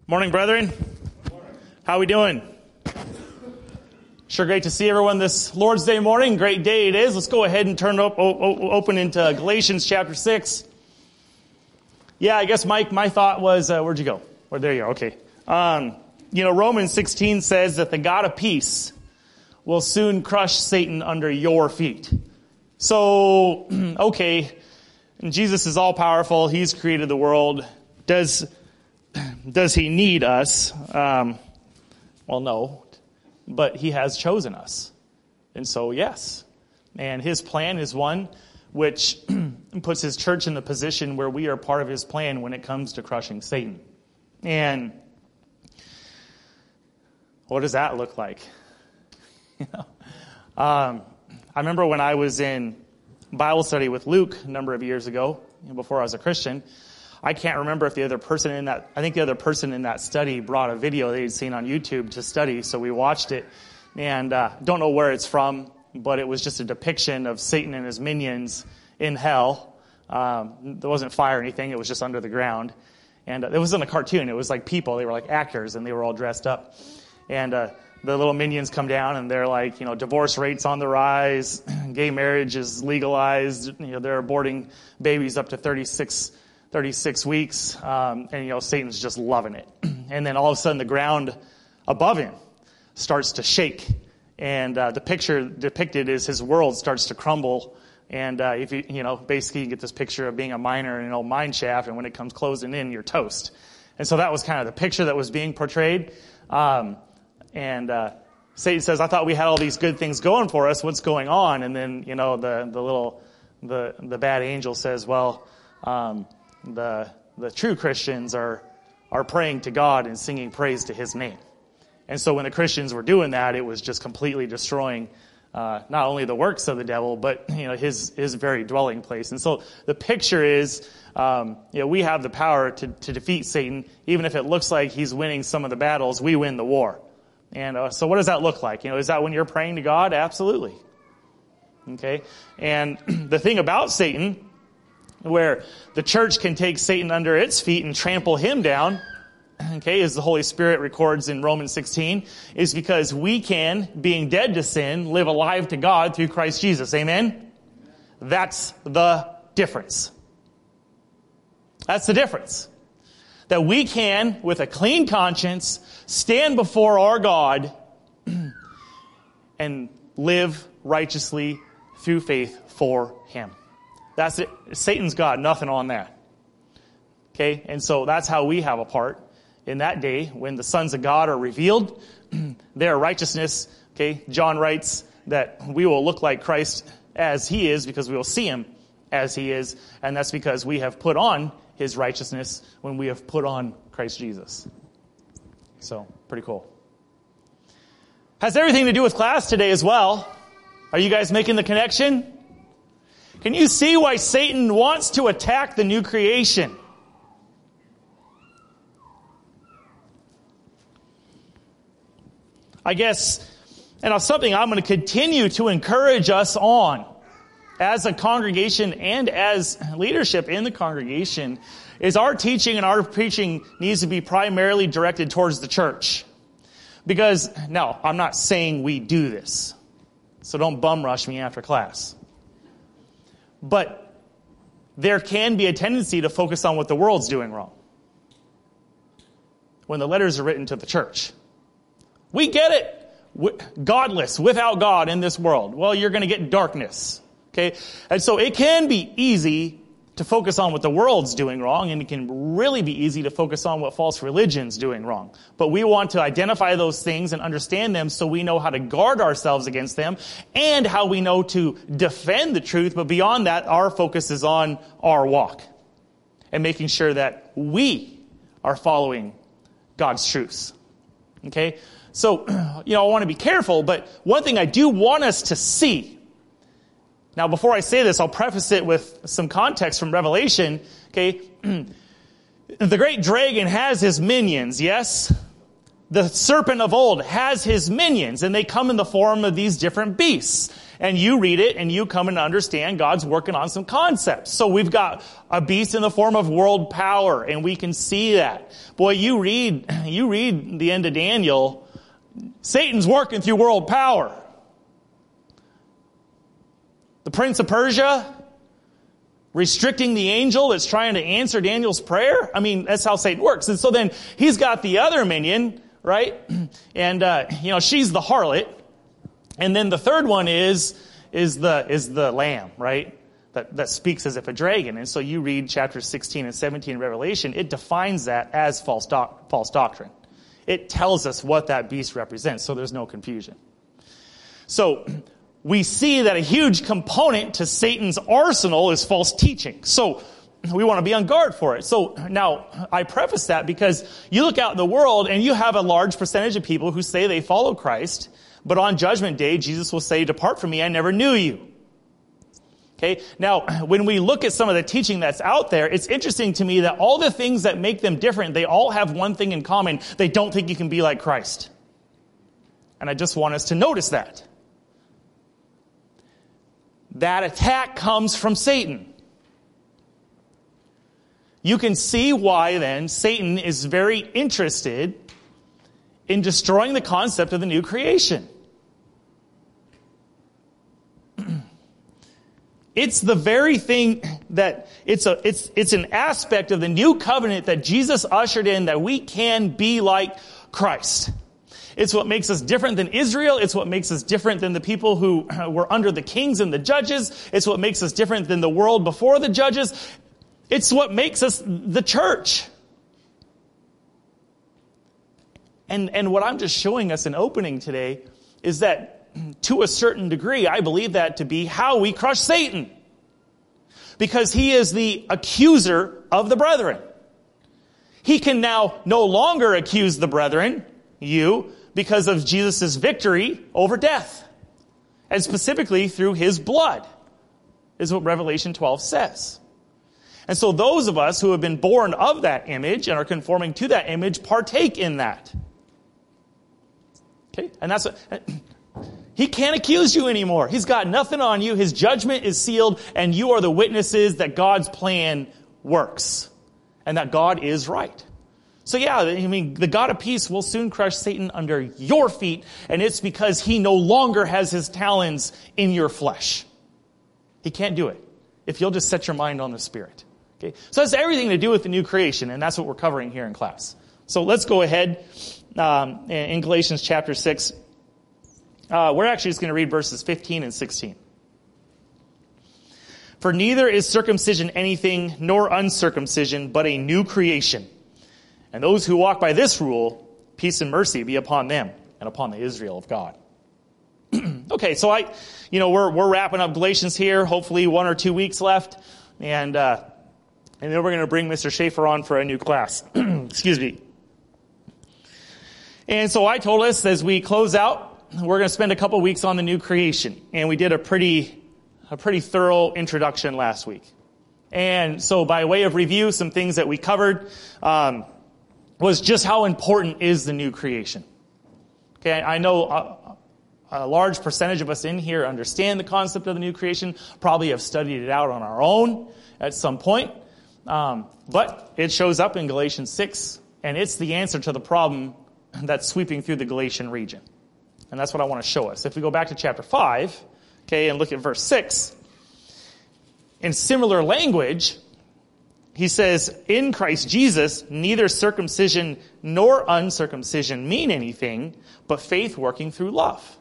Morning, brethren. How we doing? Sure great to see everyone this Lord's Day morning. Great day it is. Let's go ahead and turn open into Galatians chapter 6. Yeah, I guess my thought was, where'd you go? Oh, there you are. Okay. Romans 16 says that the God of peace will soon crush Satan under your feet. So, okay, Jesus is all powerful. He's created the world. Does he need us? Well, no, but he has chosen us. And so, yes. And his plan is one which puts his church in the position where we are part of his plan when it comes to crushing Satan. And what does that look like? I remember when I was in Bible study with Luke a number of years ago, before I was a Christian. I can't remember if the other person in that study brought a video they'd seen on YouTube to study, so we watched it. And don't know where it's from, but it was just a depiction of Satan and his minions in hell. There wasn't fire or anything, it was just under the ground. And it wasn't a cartoon, it was like people, they were like actors, and they were all dressed up. And the little minions come down, and they're like, divorce rates on the rise, gay marriage is legalized, they're aborting babies up to 36 weeks, and Satan's just loving it. And then all of a sudden the ground above him starts to shake, and the picture depicted is his world starts to crumble. And if basically you get this picture of being a miner in an old mine shaft, and when it comes closing in, you're toast. And so that was kind of the picture that was being portrayed. And Satan says, I thought we had all these good things going for us. What's going on? And then, the bad angel says, well, the true Christians are praying to God and singing praise to his name. And so when the Christians were doing that, it was just completely destroying not only the works of the devil, but his very dwelling place. And so the picture is, we have the power to defeat Satan. Even if it looks like he's winning some of the battles, we win the war. And so what does that look like? Is that when you're praying to God? Absolutely. Okay. And the thing about Satan, where the church can take Satan under its feet and trample him down, okay, as the Holy Spirit records in Romans 16, is because we can, being dead to sin, live alive to God through Christ Jesus. Amen? That's the difference. That's the difference. That we can, with a clean conscience, stand before our God and live righteously through faith for him. That's it. Satan's got nothing on that. Okay? And so that's how we have a part in that day when the sons of God are revealed. Their righteousness, okay, John writes that we will look like Christ as he is because we will see him as he is. And that's because we have put on his righteousness when we have put on Christ Jesus. So, pretty cool. Has everything to do with class today as well. Are you guys making the connection? Can you see why Satan wants to attack the new creation? I guess, and something I'm going to continue to encourage us on as a congregation and as leadership in the congregation is our teaching and our preaching needs to be primarily directed towards the church. Because, now, I'm not saying we do this, so don't bum rush me after class. But there can be a tendency to focus on what the world's doing wrong when the letters are written to the church. We get it. Godless, without God in this world. Well, you're going to get darkness. Okay? And so it can be easy to focus on what the world's doing wrong, and it can really be easy to focus on what false religion's doing wrong. But we want to identify those things and understand them so we know how to guard ourselves against them and how we know to defend the truth. But beyond that, our focus is on our walk and making sure that we are following God's truths. Okay? So, I want to be careful, but one thing I do want us to see. Now, before I say this, I'll preface it with some context from Revelation. Okay, the great dragon has his minions, yes? The serpent of old has his minions, and they come in the form of these different beasts. And you read it, and you come and understand God's working on some concepts. So we've got a beast in the form of world power, and we can see that. Boy, you read the end of Daniel, Satan's working through world power. The prince of Persia, restricting the angel that's trying to answer Daniel's prayer. I mean, that's how Satan works. And so then he's got the other minion, right? And, she's the harlot. And then the third one is the lamb, right? That speaks as if a dragon. And so you read chapters 16 and 17 in Revelation, it defines that as false doctrine. It tells us what that beast represents, so there's no confusion. So we see that a huge component to Satan's arsenal is false teaching. So we want to be on guard for it. So now I preface that because you look out in the world and you have a large percentage of people who say they follow Christ, but on Judgment Day, Jesus will say, "Depart from me, I never knew you." Okay. Now, when we look at some of the teaching that's out there, it's interesting to me that all the things that make them different, they all have one thing in common. They don't think you can be like Christ. And I just want us to notice that. That attack comes from Satan. You can see why then Satan is very interested in destroying the concept of the new creation. It's the very thing that it's an aspect of the new covenant that Jesus ushered in, that we can be like Christ. It's what makes us different than Israel. It's what makes us different than the people who were under the kings and the judges. It's what makes us different than the world before the judges. It's what makes us the church. And what I'm just showing us in opening today is that to a certain degree, I believe that to be how we crush Satan. Because he is the accuser of the brethren. He can now no longer accuse the brethren, you, because of Jesus' victory over death. And specifically through his blood, is what Revelation 12 says. And so those of us who have been born of that image and are conforming to that image partake in that. Okay? And that's he can't accuse you anymore. He's got nothing on you. His judgment is sealed, and you are the witnesses that God's plan works and that God is right. So yeah, I mean, the God of peace will soon crush Satan under your feet, and it's because he no longer has his talons in your flesh. He can't do it if you'll just set your mind on the Spirit. Okay, so that's everything to do with the new creation, and that's what we're covering here in class. So let's go ahead in Galatians chapter 6. We're actually just going to read verses 15 and 16. For neither is circumcision anything, nor uncircumcision, but a new creation. And those who walk by this rule, peace and mercy be upon them and upon the Israel of God. Okay, so we're wrapping up Galatians here. Hopefully 1 or 2 weeks left, and then we're going to bring Mr. Schaefer on for a new class. Excuse me. And so I told us as we close out, we're going to spend a couple weeks on the new creation, and we did a pretty thorough introduction last week. And so by way of review, some things that we covered was just how important is the new creation. Okay, I know a large percentage of us in here understand the concept of the new creation, probably have studied it out on our own at some point, but it shows up in Galatians 6, and it's the answer to the problem that's sweeping through the Galatian region. And that's what I want to show us. If we go back to chapter 5, okay, and look at verse 6, in similar language, he says, in Christ Jesus, neither circumcision nor uncircumcision mean anything, but faith working through love.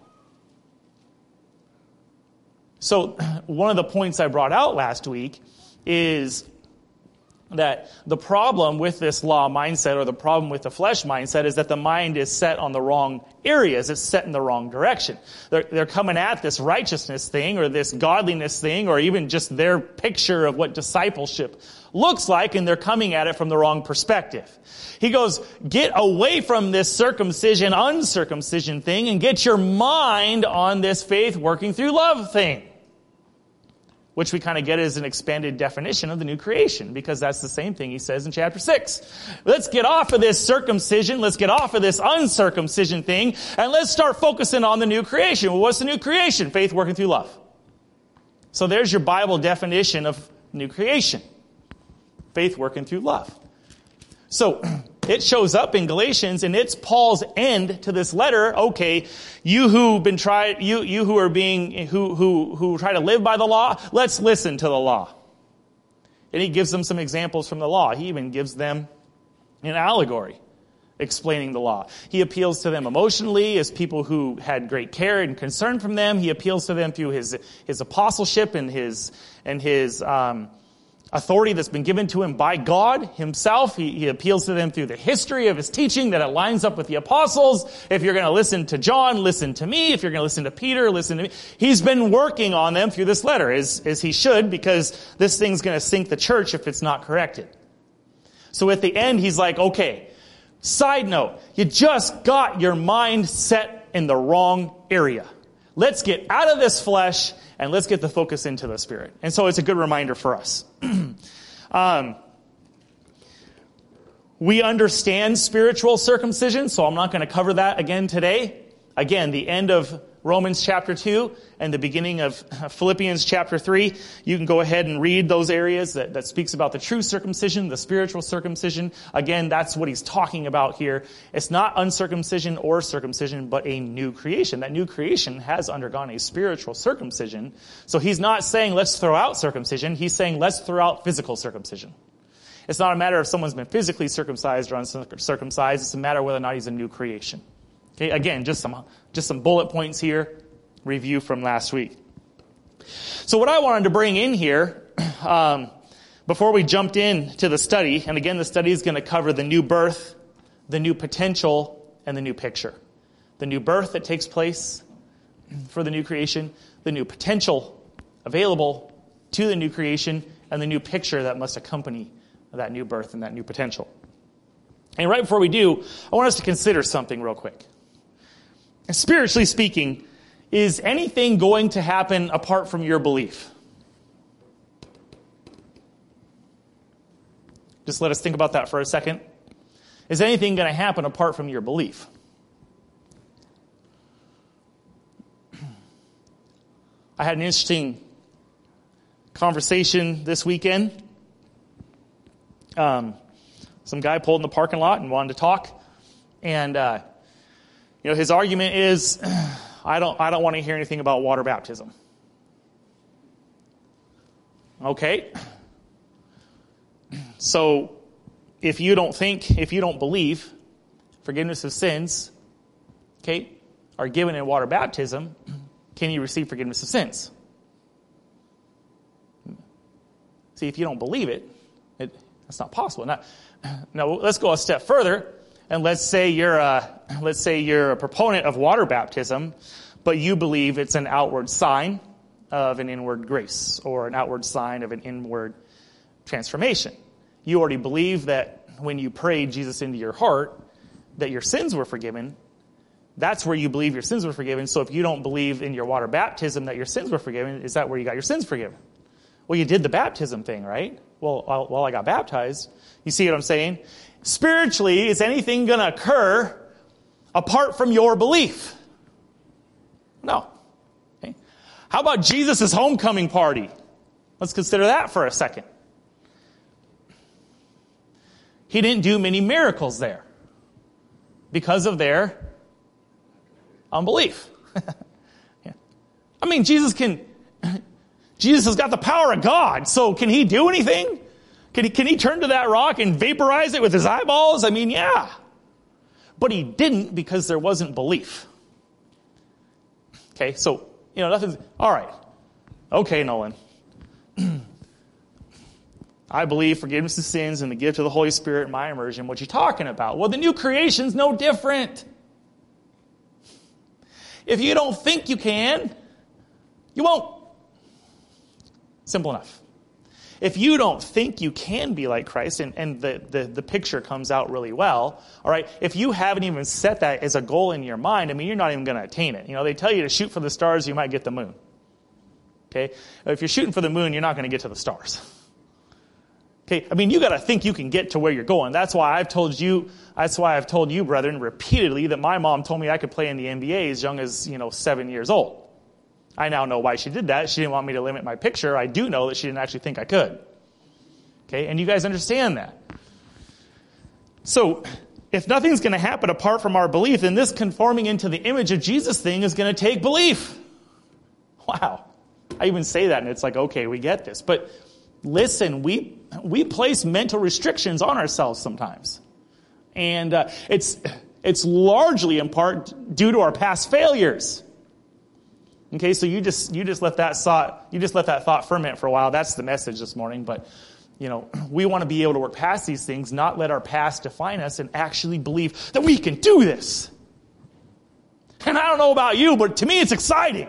So one of the points I brought out last week is that the problem with this law mindset, or the problem with the flesh mindset, is that the mind is set on the wrong areas. It's set in the wrong direction. They're coming at this righteousness thing, or this godliness thing, or even just their picture of what discipleship looks like, and they're coming at it from the wrong perspective. He goes, get away from this circumcision, uncircumcision thing, and get your mind on this faith working through love thing. which we kind of get as an expanded definition of the new creation, because that's the same thing he says in chapter 6. Let's get off of this circumcision, let's get off of this uncircumcision thing, and let's start focusing on the new creation. Well, what's the new creation? Faith working through love. So there's your Bible definition of new creation. Faith working through love. So it shows up in Galatians, and it's Paul's end to this letter. Okay, you who try to live by the law, let's listen to the law. And he gives them some examples from the law. He even gives them an allegory explaining the law. He appeals to them emotionally as people who had great care and concern from them. He appeals to them through his apostleship and his authority that's been given to him by God himself. He appeals to them through the history of his teaching, that it lines up with the apostles. If you're going to listen to John, listen to me. If you're going to listen to Peter, listen to me. He's been working on them through this letter, as he should, because this thing's going to sink the church if it's not corrected. So at the end, he's like, okay, side note, you just got your mind set in the wrong area. Let's get out of this flesh and let's get the focus into the Spirit. And so it's a good reminder for us. We understand spiritual circumcision, so I'm not going to cover that again today. Again, the end of Romans chapter 2 and the beginning of Philippians chapter 3. You can go ahead and read those areas that speaks about the true circumcision, the spiritual circumcision. Again, that's what he's talking about here. It's not uncircumcision or circumcision, but a new creation. That new creation has undergone a spiritual circumcision. So he's not saying let's throw out circumcision. He's saying let's throw out physical circumcision. It's not a matter if someone's been physically circumcised or uncircumcised. It's a matter of whether or not he's a new creation. Okay, again, just some bullet points here, review from last week. So what I wanted to bring in here, before we jumped into the study, and again, the study is going to cover the new birth, the new potential, and the new picture. The new birth that takes place for the new creation, the new potential available to the new creation, and the new picture that must accompany that new birth and that new potential. And right before we do, I want us to consider something real quick. Spiritually speaking, is anything going to happen apart from your belief? Just let us think about that for a second. Is anything going to happen apart from your belief? I had an interesting conversation this weekend. Some guy pulled in the parking lot and wanted to talk. And his argument is, I don't want to hear anything about water baptism. Okay. So if you don't believe forgiveness of sins, okay, are given in water baptism, can you receive forgiveness of sins? See, if you don't believe it, that's not possible. Now let's go a step further. And let's say you're a proponent of water baptism, but you believe it's an outward sign of an inward grace or an outward sign of an inward transformation. You already believe that when you prayed Jesus into your heart, that your sins were forgiven. That's where you believe your sins were forgiven. So if you don't believe in your water baptism that your sins were forgiven, is that where you got your sins forgiven? Well, you did the baptism thing, right? Well, while I got baptized, you see what I'm saying? Spiritually, is anything going to occur apart from your belief? No. Okay. How about Jesus' homecoming party? Let's consider that for a second. He didn't do many miracles there because of their unbelief. Yeah. I mean, Jesus has got the power of God, so can he do anything? Can he turn to that rock and vaporize it with his eyeballs? I mean, yeah. But he didn't because there wasn't belief. Okay, so, nothing's... All right. Okay, Nolan. I believe forgiveness of sins and the gift of the Holy Spirit in my immersion. What you talking about? Well, the new creation's no different. If you don't think you can, you won't. Simple enough. If you don't think you can be like Christ, and the picture comes out really well, all right, if you haven't even set that as a goal in your mind, I mean, you're not even going to attain it. They tell you to shoot for the stars, you might get the moon. Okay? If you're shooting for the moon, you're not going to get to the stars. Okay? I mean, you got to think you can get to where you're going. That's why I've told you, brethren, repeatedly that my mom told me I could play in the NBA as young as, 7 years old. I now know why she did that. She didn't want me to limit my picture. I do know that she didn't actually think I could. Okay? And you guys understand that. So, if nothing's going to happen apart from our belief, then this conforming into the image of Jesus thing is going to take belief. Wow. I even say that and it's like, okay, we get this. But listen, we place mental restrictions on ourselves sometimes. And it's largely in part due to our past failures. Okay, so you just let that thought ferment for a while. That's the message this morning. But we want to be able to work past these things, not let our past define us, and actually believe that we can do this. And I don't know about you, but to me it's exciting.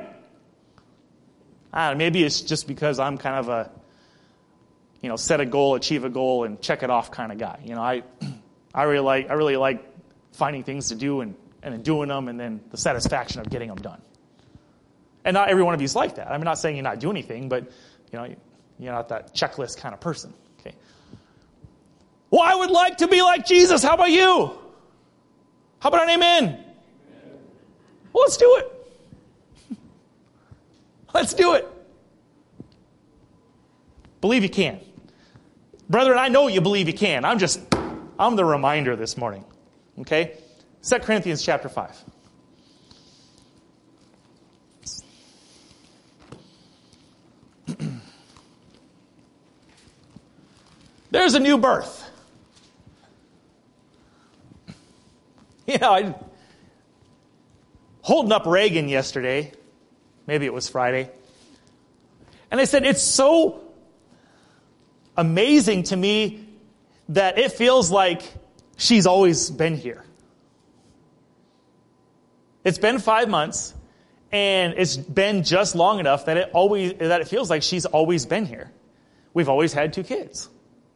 I don't know, maybe it's just because I'm kind of a, set a goal, achieve a goal, and check it off kind of guy. I really like finding things to do and then doing them, and then the satisfaction of getting them done. And not every one of you is like that. I'm not saying you not do anything, but you're not that checklist kind of person. Okay. Well, I would like to be like Jesus. How about you? How about an amen? Well, let's do it. Let's do it. Believe you can. Brethren, I know you believe you can. I'm the reminder this morning. Okay? 2 Corinthians chapter 5. There's a new birth. Holding up Reagan yesterday, maybe it was Friday, and I said, it's so amazing to me that it feels like she's always been here. It's been 5 months, and it's been just long enough that it feels like she's always been here. We've always had 2 kids.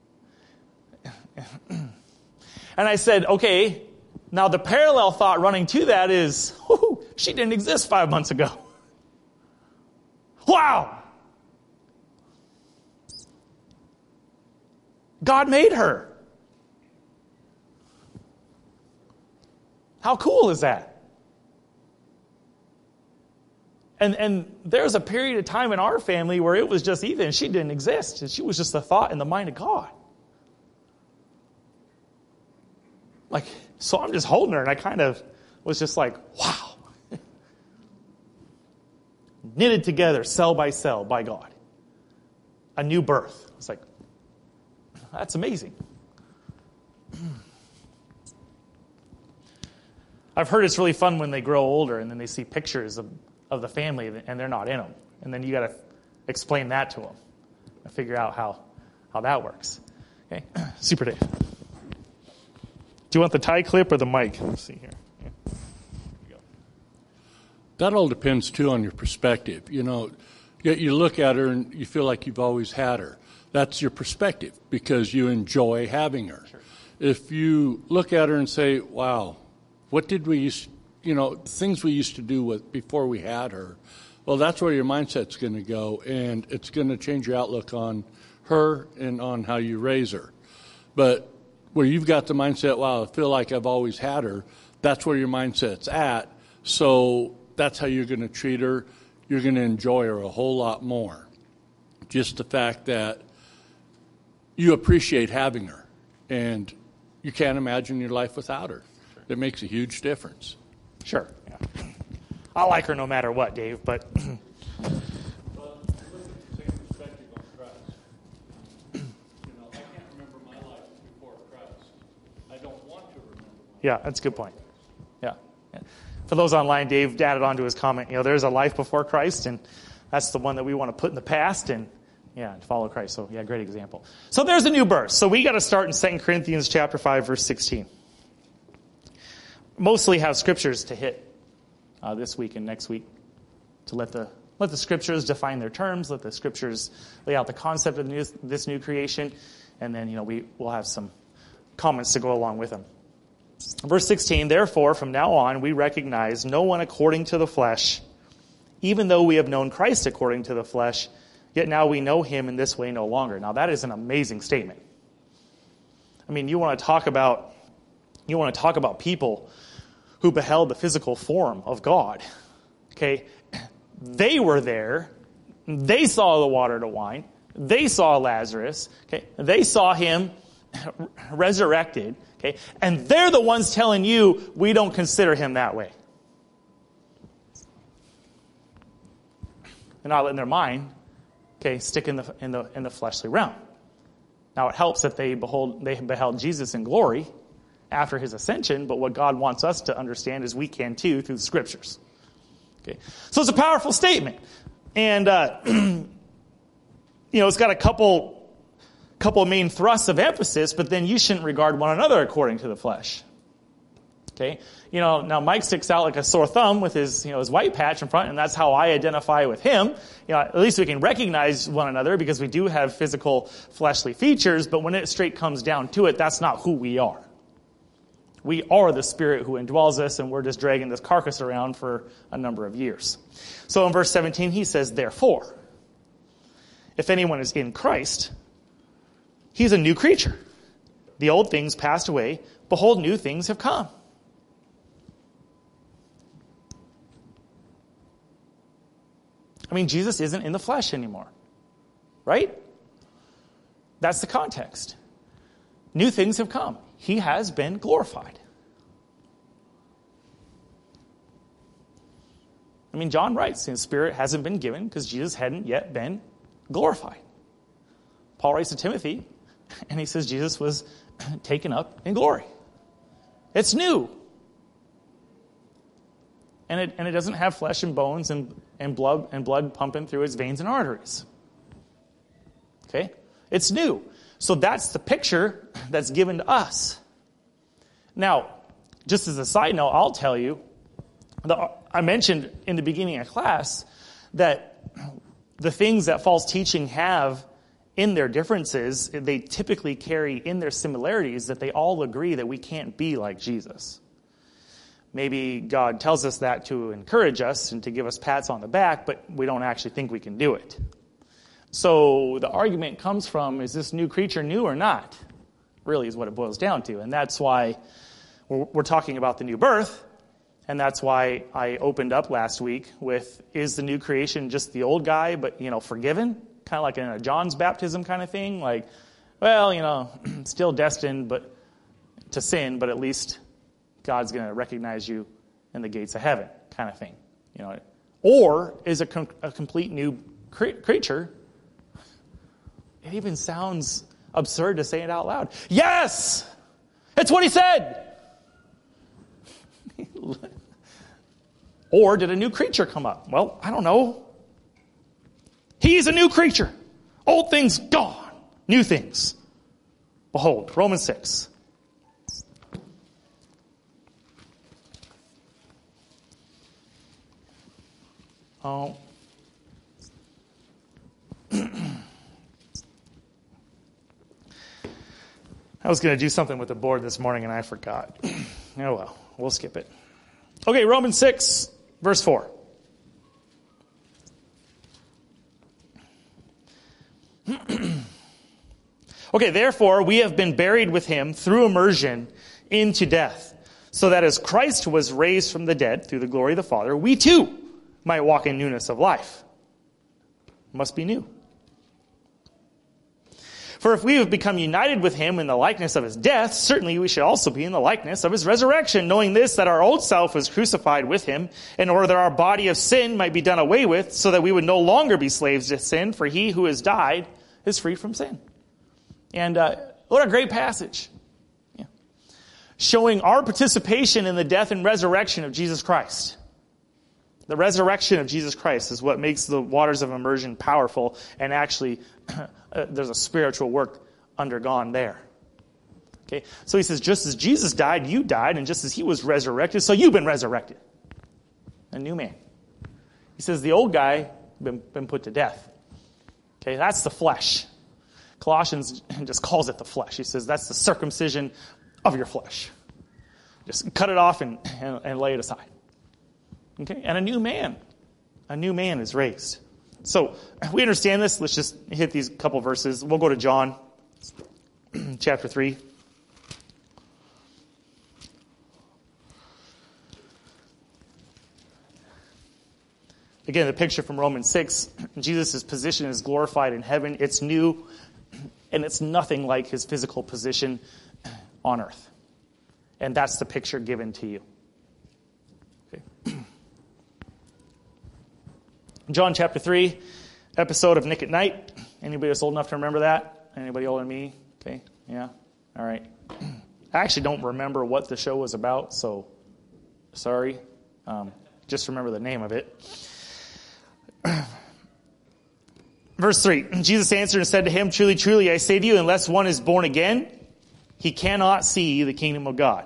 And I said, okay, now the parallel thought running to that is, she didn't exist 5 months ago. Wow! God made her. How cool is that? And there's a period of time in our family where it was just Ethan, and she didn't exist. And she was just a thought in the mind of God. So I'm just holding her, and I kind of was just like, wow. Knitted together, cell by cell, by God. A new birth. It's like, that's amazing. I've heard it's really fun when they grow older, and then they see pictures of the family, and they're not in them. And then you got to explain that to them and figure out how that works. Okay, Super Dave. Do you want the tie clip or the mic? Let's see here. Yeah. Here we go. That all depends, too, on your perspective. You look at her and you feel like you've always had her. That's your perspective because you enjoy having her. Sure. If you look at her and say, wow, what did we used, things we used to do before we had her, well, that's where your mindset's going to go, and it's going to change your outlook on her and on how you raise her. But where you've got the mindset, wow, I feel like I've always had her, that's where your mindset's at. So that's how you're going to treat her. You're going to enjoy her a whole lot more. Just the fact that you appreciate having her, and you can't imagine your life without her. Sure. It makes a huge difference. Sure. Yeah. I like her no matter what, Dave, but... Yeah, that's a good point. Yeah. For those online, Dave added on to his comment, there's a life before Christ, and that's the one that we want to put in the past and follow Christ. So, great example. So there's a new birth. So we got to start in 2 Corinthians chapter 5, verse 16. Mostly have scriptures to hit this week and next week to let the scriptures define their terms, let the scriptures lay out the concept of this new creation, and then, we'll have some comments to go along with them. Verse 16, therefore, from now on, we recognize no one according to the flesh even though we have known Christ according to the flesh, yet now we know him in this way no longer. Now that is an amazing statement. I mean, you want to talk about people who beheld the physical form of God. Okay? They were there. They saw the water to wine. They saw Lazarus. Okay? They saw him resurrected. Okay? And they're the ones telling you we don't consider him that way. They're not letting their mind, okay, stick in the fleshly realm. Now it helps that they beheld Jesus in glory after his ascension, but what God wants us to understand is we can too through the scriptures. Okay, so it's a powerful statement, and it's got a couple of main thrusts of emphasis, but then you shouldn't regard one another according to the flesh. Okay, now Mike sticks out like a sore thumb with his white patch in front, and that's how I identify with him. At least we can recognize one another because we do have physical fleshly features, but when it straight comes down to it, that's not who we are. We are the Spirit who indwells us, and we're just dragging this carcass around for a number of years. So in verse 17, he says, therefore, if anyone is in Christ, he's a new creature. The old things passed away. Behold, new things have come. I mean, Jesus isn't in the flesh anymore, right? That's the context. New things have come. He has been glorified. I mean, John writes, the Spirit hasn't been given because Jesus hadn't yet been glorified. Paul writes to Timothy, and he says Jesus was taken up in glory. It's new. And it doesn't have flesh and bones and blood pumping through its veins and arteries. Okay? It's new. So that's the picture that's given to us. Now, just as a side note, I'll tell you, I mentioned in the beginning of class that the things that false teaching have in their differences, they typically carry in their similarities that they all agree that we can't be like Jesus. Maybe God tells us that to encourage us and to give us pats on the back, but we don't actually think we can do it. So the argument comes from, is this new creature new or not? Really is what it boils down to. And that's why we're talking about the new birth. And that's why I opened up last week with, is the new creation just the old guy, but, forgiven? Kind of like in a John's baptism kind of thing. Like, well, still destined to sin, but at least God's going to recognize you in the gates of heaven kind of thing. Or is a complete new creature. It even sounds absurd to say it out loud. Yes! It's what he said! Or did a new creature come up? Well, I don't know. He's a new creature. Old things gone. New things. Behold, Romans 6. Oh. I was going to do something with the board this morning and I forgot. Oh well, we'll skip it. Okay, Romans 6, verse 4. Okay, therefore we have been buried with him through immersion into death, so that as Christ was raised from the dead through the glory of the Father, we too might walk in newness of life. Must be new. For if we have become united with him in the likeness of his death, certainly we should also be in the likeness of his resurrection, knowing this, that our old self was crucified with him, in order that our body of sin might be done away with, so that we would no longer be slaves to sin, for he who has died is free from sin. And what a great passage. Yeah. Showing our participation in the death and resurrection of Jesus Christ. The resurrection of Jesus Christ is what makes the waters of immersion powerful, and actually there's a spiritual work undergone there. Okay, so he says, just as Jesus died, you died, and just as he was resurrected, so you've been resurrected. A new man. He says the old guy been put to death. Okay, that's the flesh. Colossians just calls it the flesh. He says that's the circumcision of your flesh. Just cut it off and lay it aside. Okay, and a new man. a new man is raised. So if we understand this, let's just hit these couple verses. We'll go to John chapter 3. Again, the picture from Romans 6, Jesus' position is glorified in heaven. It's new, and it's nothing like his physical position on earth. And that's the picture given to you. Okay. John chapter 3, episode of Nick at Night. Anybody that's old enough to remember that? Anybody older than me? Okay, yeah, all right. I actually don't remember what the show was about, so sorry. Just remember the name of it. Verse 3, Jesus answered and said to him, truly, truly, I say to you, unless one is born again, he cannot see the kingdom of God.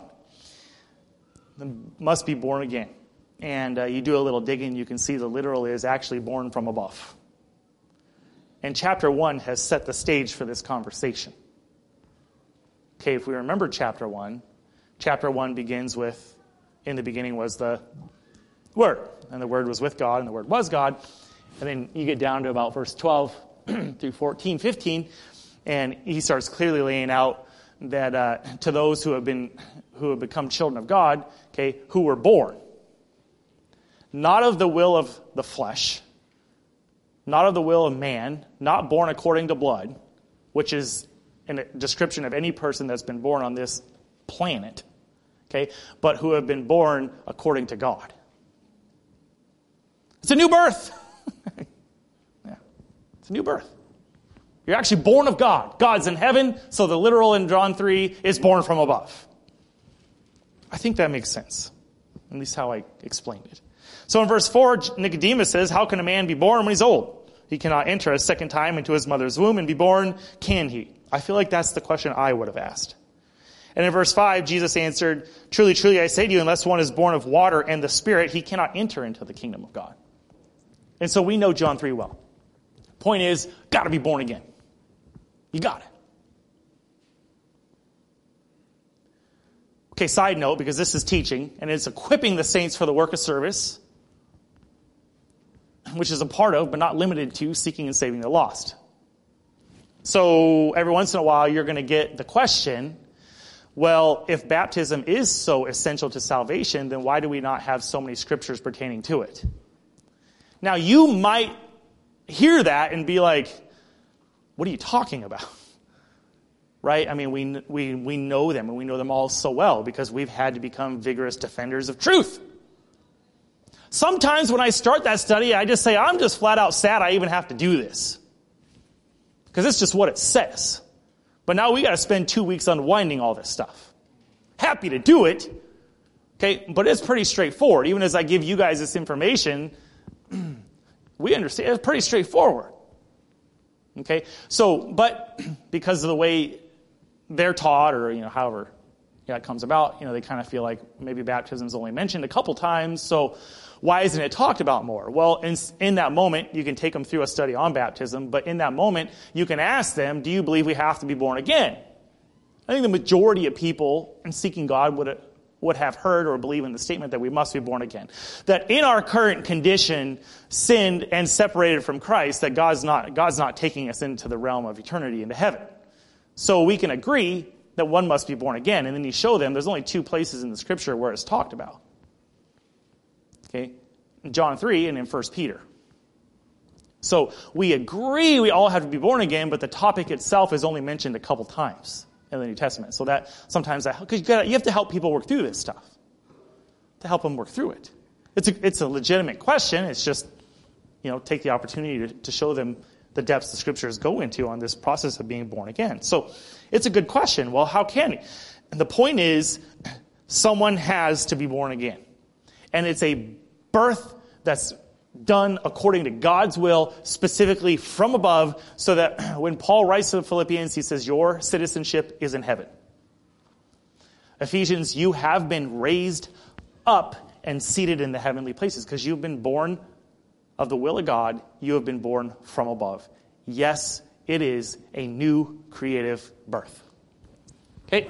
Must be born again. And you do a little digging, you can see the literal is actually born from above. And chapter 1 has set the stage for this conversation. Okay, if we remember chapter 1 begins with, in the beginning was the Word. And the Word was with God, and the Word was God. And then you get down to about verse 12 through 14, 15, and he starts clearly laying out that to those who have become children of God, okay, who were born, not of the will of the flesh, not of the will of man, not born according to blood, which is a description of any person that's been born on this planet, okay, but who have been born according to God. It's a new birth. Yeah, it's a new birth. You're actually born of God. God's in heaven, so the literal in John 3 is born from above. I think that makes sense, at least how I explained it. So in verse 4, Nicodemus says, how can a man be born when he's old? He cannot enter a second time into his mother's womb and be born, can he? I feel like that's the question I would have asked. And in verse 5, Jesus answered, truly, truly, I say to you, unless one is born of water and the Spirit, he cannot enter into the kingdom of God. And so we know John 3 well. Point is, got to be born again. You got it. Okay, side note, because this is teaching, and it's equipping the saints for the work of service, which is a part of, but not limited to, seeking and saving the lost. So every once in a while, you're going to get the question, well, if baptism is so essential to salvation, then why do we not have so many scriptures pertaining to it? Now, you might hear that and be like, what are you talking about? Right? I mean, we know them, and we know them all so well because we've had to become vigorous defenders of truth. Sometimes when I start that study, I just say, I'm just flat out sad I even have to do this. Because it's just what it says. But now we got to spend 2 weeks unwinding all this stuff. Happy to do it. Okay, but it's pretty straightforward. Even as I give you guys this information, we understand it's pretty straightforward. Okay, so, but because of the way they're taught, or, however it comes about, they kind of feel like maybe baptism is only mentioned a couple times, so why isn't it talked about more? Well, in that moment, you can take them through a study on baptism, but in that moment, you can ask them, do you believe we have to be born again? I think the majority of people in seeking God would have heard or believe in the statement that we must be born again. That in our current condition, sinned and separated from Christ, that God's not taking us into the realm of eternity, into heaven. So we can agree that one must be born again. And then you show them there's only 2 places in the scripture where it's talked about. Okay? In John 3 and in 1 Peter. So we agree we all have to be born again, but the topic itself is only mentioned a couple times in the New Testament. So that sometimes because you have to help people work through this stuff. To help them work through it. It's a legitimate question. It's just, take the opportunity to show them the depths the scriptures go into on this process of being born again. So it's a good question. Well, how can he? And the point is, someone has to be born again. And it's a birth that's done according to God's will, specifically from above, so that when Paul writes to the Philippians, he says, your citizenship is in heaven. Ephesians, you have been raised up and seated in the heavenly places because you've been born of the will of God. You have been born from above. Yes, it is a new creative birth. Okay.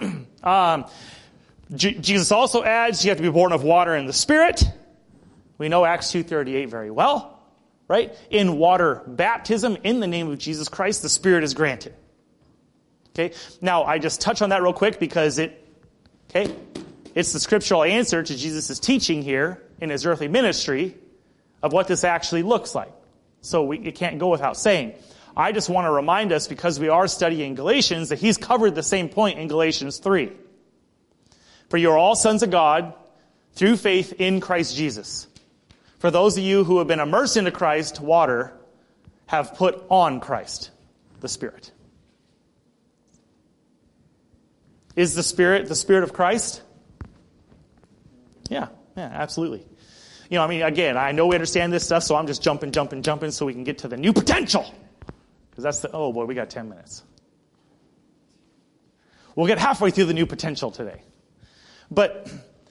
Jesus also adds you have to be born of water and the Spirit. We know Acts 2:38 very well. right? In water baptism, in the name of Jesus Christ, the Spirit is granted. Okay? Now, I just touch on that real quick because it's the scriptural answer to Jesus' teaching here in his earthly ministry of what this actually looks like. So it can't go without saying. I just want to remind us, because we are studying Galatians, that he's covered the same point in Galatians 3. For you are all sons of God through faith in Christ Jesus. For those of you who have been immersed into Christ, water, have put on Christ, the Spirit. Is the Spirit of Christ? Yeah, absolutely. Again, I know we understand this stuff, so I'm just jumping so we can get to the new potential. Because oh boy, we got 10 minutes. We'll get halfway through the new potential today. But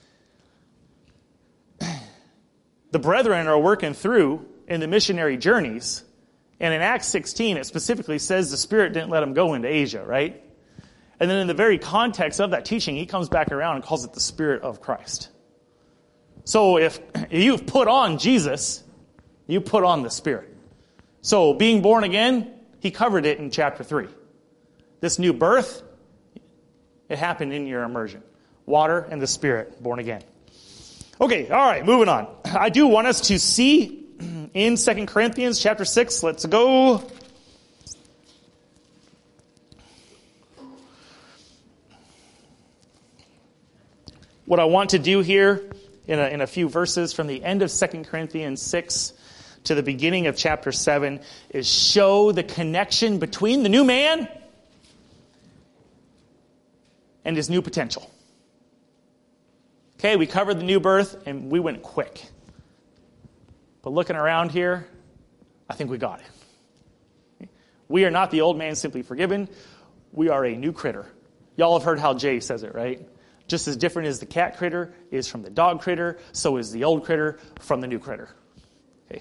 the brethren are working through in the missionary journeys. And in Acts 16, it specifically says the Spirit didn't let them go into Asia, right? And then in the very context of that teaching, he comes back around and calls it the Spirit of Christ. So if you've put on Jesus, you put on the Spirit. So being born again, he covered it in chapter 3. This new birth, it happened in your immersion. Water and the Spirit, born again. Okay, all right, moving on. I do want us to see in 2 Corinthians chapter 6. Let's go. What I want to do here in a few verses from the end of 2 Corinthians 6 to the beginning of chapter 7 is show the connection between the new man and his new potential. Okay, we covered the new birth and we went quick. But looking around here, I think we got it. We are not the old man simply forgiven. We are a new critter. Y'all have heard how Jay says it, right? Just as different as the cat critter is from the dog critter, so is the old critter from the new critter. Okay.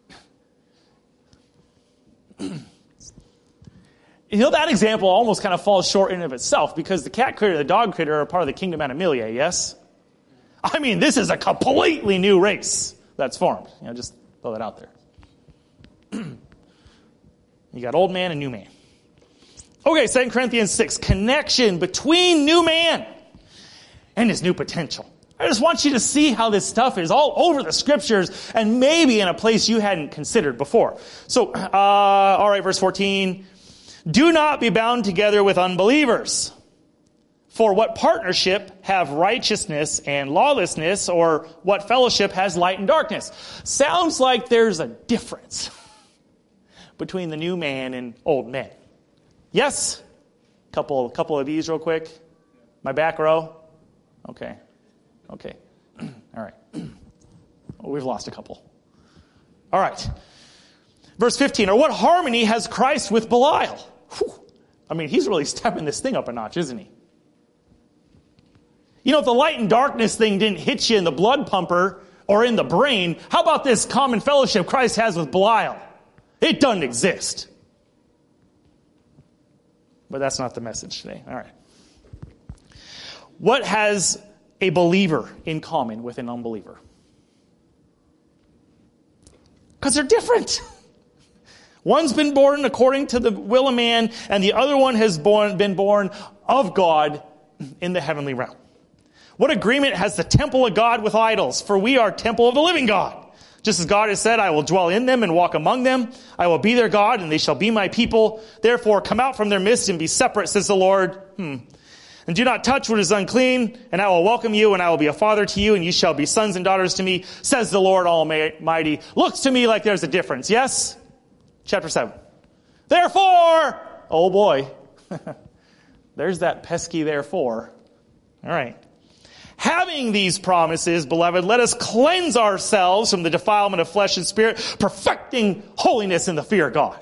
That example almost kind of falls short in of itself, because the cat critter and the dog critter are part of the kingdom animalia, yes? I mean, this is a completely new race that's formed. Just throw that out there. You got old man and new man. Okay, 2 Corinthians 6, connection between new man and his new potential. I just want you to see how this stuff is all over the scriptures and maybe in a place you hadn't considered before. So, all right, verse 14. Do not be bound together with unbelievers. For what partnership have righteousness and lawlessness, or what fellowship has light and darkness? Sounds like there's a difference between the new man and old men. Yes? Couple of these real quick. My back row. Okay. All right. Oh, we've lost a couple. All right. Verse 15. Or what harmony has Christ with Belial? Whew. I mean, he's really stepping this thing up a notch, isn't he? If the light and darkness thing didn't hit you in the blood pumper or in the brain, how about this common fellowship Christ has with Belial? It doesn't exist. But that's not the message today. All right. What has a believer in common with an unbeliever? Because they're different. One's been born according to the will of man, and the other one has been born of God in the heavenly realm. What agreement has the temple of God with idols? For we are temple of the living God. Just as God has said, I will dwell in them and walk among them. I will be their God, and they shall be my people. Therefore, come out from their midst and be separate, says the Lord. And do not touch what is unclean, and I will welcome you, and I will be a father to you, and you shall be sons and daughters to me, says the Lord Almighty. Looks to me like there's a difference, yes? Chapter 7. Therefore, oh boy, there's that pesky therefore. All right. Having these promises, beloved, let us cleanse ourselves from the defilement of flesh and spirit, perfecting holiness in the fear of God.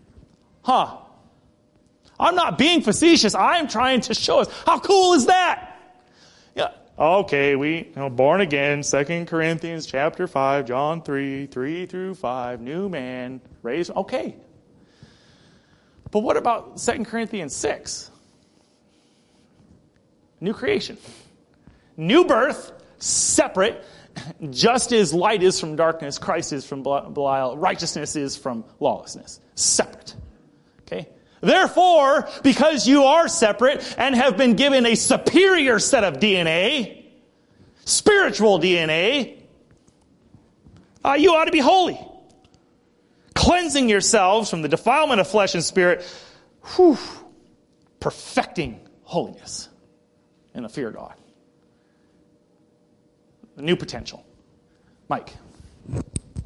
I'm not being facetious. I'm trying to show us. How cool is that? Yeah. Okay, born again, 2 Corinthians chapter 5, John 3 through 5, new man, raised. Okay. But what about 2 Corinthians 6? New creation. New birth, separate, just as light is from darkness, Christ is from Belial, righteousness is from lawlessness. Separate. Okay? Therefore, because you are separate and have been given a superior set of DNA, spiritual DNA, you ought to be holy. Cleansing yourselves from the defilement of flesh and spirit, perfecting holiness in the fear of God. The new potential. Mike. You're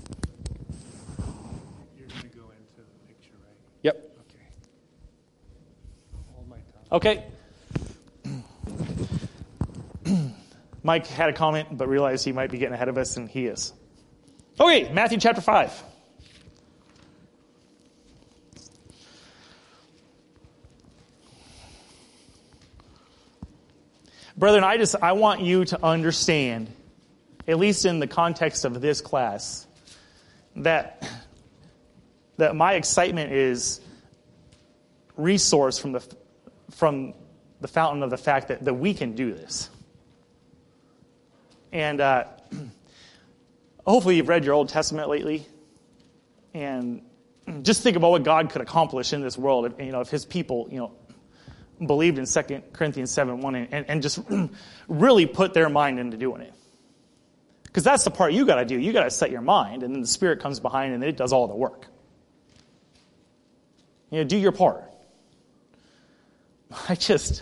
going to go into the picture, right? Yep. Okay. Hold my time. Mike had a comment, but realized he might be getting ahead of us, and he is. Okay, Matthew chapter 5. Brethren, I want you to understand, at least in the context of this class, that my excitement is resourced from the fountain of the fact that we can do this. And hopefully you've read your Old Testament lately, and just think about what God could accomplish in this world if his people, believed in 2 Corinthians 7:1 and just really put their mind into doing it. Because that's the part you got to do. You got to set your mind, and then the Spirit comes behind and it does all the work. Do your part. I just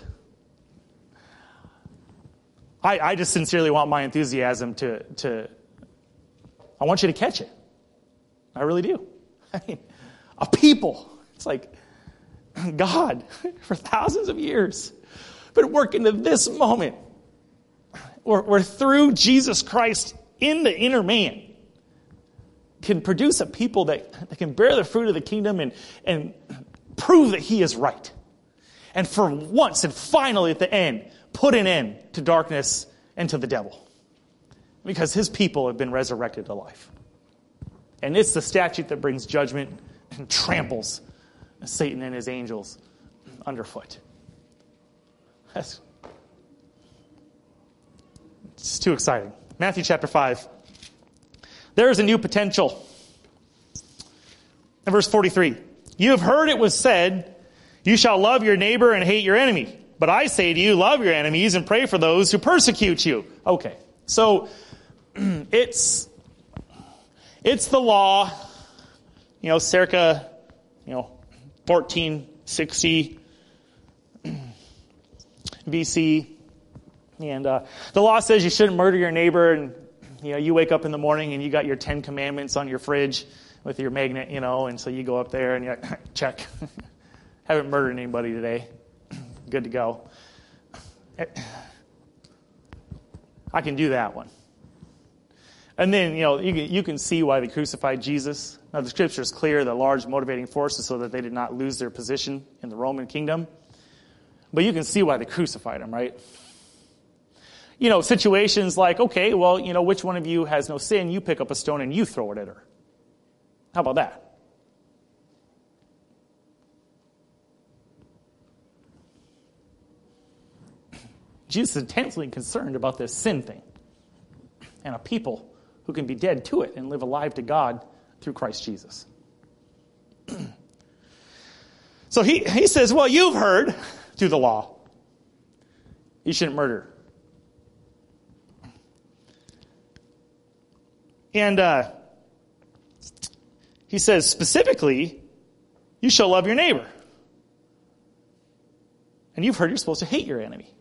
sincerely want my enthusiasm to I want you to catch it. I really do. I mean, a people. It's like God, for thousands of years, been working to this moment where through Jesus Christ in the inner man can produce a people that can bear the fruit of the kingdom and prove that he is right. And for once and finally at the end, put an end to darkness and to the devil. Because his people have been resurrected to life. And it's the statute that brings judgment and tramples Satan and his angels underfoot. It's too exciting. Matthew chapter 5. There is a new potential. In verse 43. You have heard it was said, you shall love your neighbor and hate your enemy. But I say to you, love your enemies and pray for those who persecute you. Okay. So, it's the law, circa, 1460 BC. And the law says you shouldn't murder your neighbor. And, you wake up in the morning and you got your 10 commandments on your fridge with your magnet, and so you go up there and you check. Haven't murdered anybody today. Good to go. I can do that one. And then, you can see why they crucified Jesus. Now, the scripture is clear, the large motivating force is so that they did not lose their position in the Roman kingdom. But you can see why they crucified him, right? Situations like, okay, well, which one of you has no sin? You pick up a stone and you throw it at her. How about that? Jesus is intensely concerned about this sin thing and a people who can be dead to it and live alive to God through Christ Jesus. So he says, well, you've heard through the law, you shouldn't murder. And he says specifically, you shall love your neighbor. And you've heard you're supposed to hate your enemy.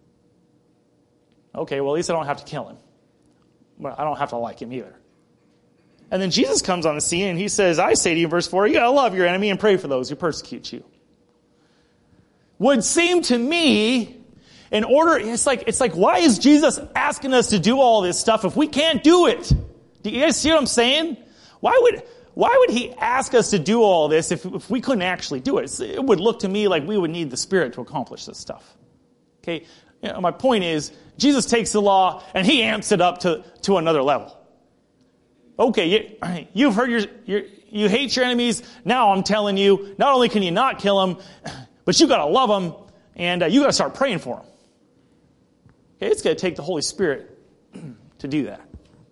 Okay, well, at least I don't have to kill him. Well, I don't have to like him either. And then Jesus comes on the scene and he says, I say to you in verse 4, you gotta love your enemy and pray for those who persecute you. Would seem to me, in order, it's like, why is Jesus asking us to do all this stuff if we can't do it? Do you guys see what I'm saying? Why would he ask us to do all this if we couldn't actually do it? It would look to me like we would need the Spirit to accomplish this stuff. Okay, my point is, Jesus takes the law and he amps it up to another level. Okay, you've heard you hate your enemies. Now I'm telling you, not only can you not kill them, but you got to love them and you got to start praying for them. Okay, it's going to take the Holy Spirit to do that.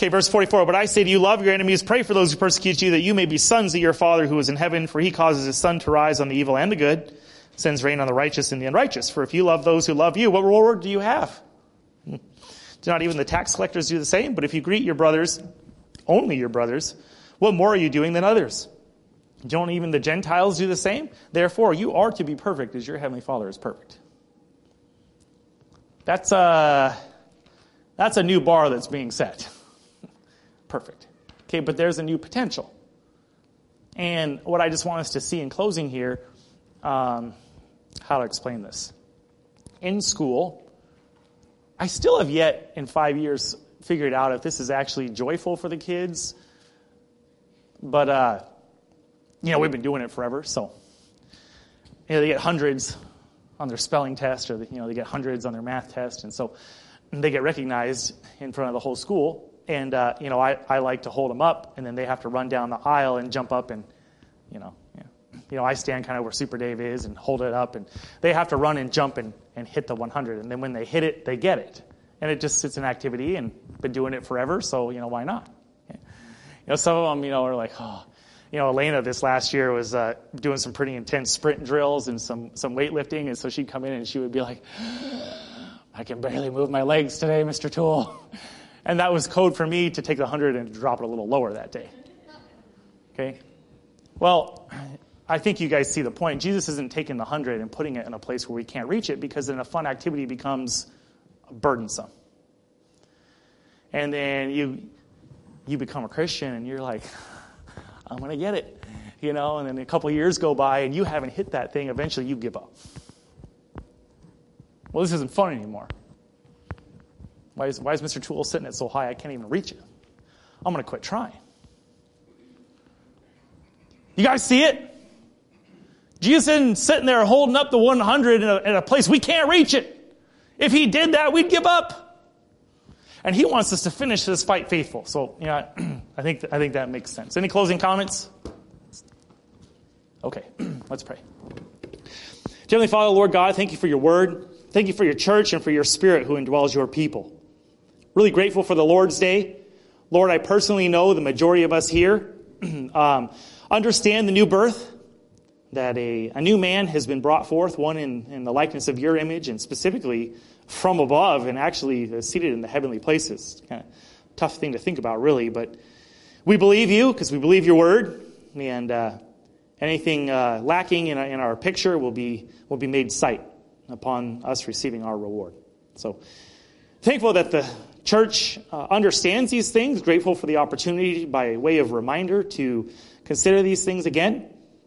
Okay, verse 44, but I say to you, love your enemies, pray for those who persecute you, that you may be sons of your Father who is in heaven, for he causes his sun to rise on the evil and the good, sends rain on the righteous and the unrighteous. For if you love those who love you, what reward do you have? Do not even the tax collectors do the same? But if you greet your brothers, only your brothers, what more are you doing than others? Don't even the Gentiles do the same? Therefore, you are to be perfect as your heavenly Father is perfect. That's a new bar that's being set. Perfect. Okay, but there's a new potential. And what I just want us to see in closing here, how to explain this. In school, I still have yet, in 5 years, figured out if this is actually joyful for the kids. But, we've been doing it forever, so. They get hundreds on their spelling test, or, they get hundreds on their math test, and so they get recognized in front of the whole school. And, I like to hold them up, and then they have to run down the aisle and jump up and, I stand kind of where Super Dave is and hold it up, and they have to run and jump and hit the 100. And then when they hit it, they get it. And it's an activity, and been doing it forever, so, why not? Some of them, are like, oh. Elena this last year was doing some pretty intense sprint drills and some weightlifting, and so she'd come in and she would be like, I can barely move my legs today, Mr. Toole. And that was code for me to take the 100 and drop it a little lower that day. Okay? Well, I think you guys see the point. Jesus isn't taking the 100 and putting it in a place where we can't reach it, because then a fun activity becomes burdensome. And then you become a Christian and you're like, I'm going to get it. And then a couple of years go by and you haven't hit that thing. Eventually you give up. Well, this isn't fun anymore. Why is Mr. Toole sitting it so high I can't even reach it? I'm going to quit trying. You guys see it? Jesus isn't sitting there holding up the 100 in a place we can't reach it. If he did that, we'd give up. And he wants us to finish this fight faithful. So, I think that makes sense. Any closing comments? Okay, let's pray. Heavenly Father, Lord God, thank you for your word. Thank you for your church and for your Spirit who indwells your people. Really grateful for the Lord's Day. Lord, I personally know the majority of us here understand the new birth, that a new man has been brought forth, one in the likeness of your image, and specifically from above, and actually seated in the heavenly places. Kind of tough thing to think about, really, but we believe you because we believe your word, and anything lacking in our picture will be made sight upon us receiving our reward. So thankful that the church understands these things, grateful for the opportunity by way of reminder to consider these things again.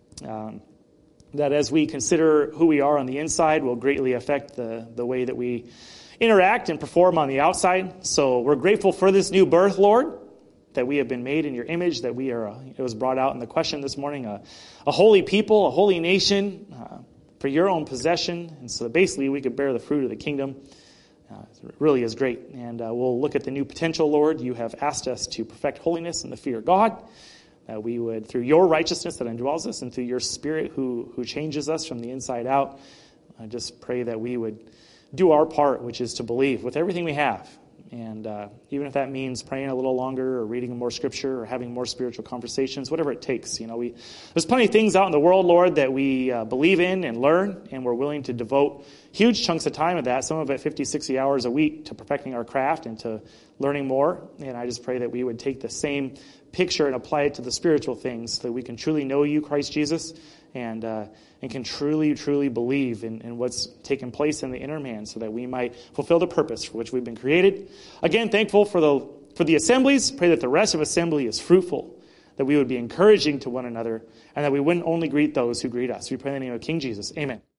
That as we consider who we are on the inside will greatly affect the way that we interact and perform on the outside. So we're grateful for this new birth, Lord, that we have been made in your image, that we are, it was brought out in the question this morning, a holy people, a holy nation, for your own possession. And so basically we could bear the fruit of the kingdom. It really is great. And we'll look at the new potential, Lord. You have asked us to perfect holiness in the fear of God, that we would, through your righteousness that indwells us and through your Spirit who changes us from the inside out, I just pray that we would do our part, which is to believe with everything we have. And even if that means praying a little longer or reading more scripture or having more spiritual conversations, whatever it takes. There's plenty of things out in the world, Lord, that we believe in and learn, and we're willing to devote huge chunks of time of that, some of it 50, 60 hours a week, to perfecting our craft and to learning more. And I just pray that we would take the same picture and apply it to the spiritual things so that we can truly know you, Christ Jesus, and can truly, truly believe in what's taken place in the inner man so that we might fulfill the purpose for which we've been created. Again, thankful for the assemblies. Pray that the rest of assembly is fruitful, that we would be encouraging to one another, and that we wouldn't only greet those who greet us. We pray in the name of King Jesus. Amen.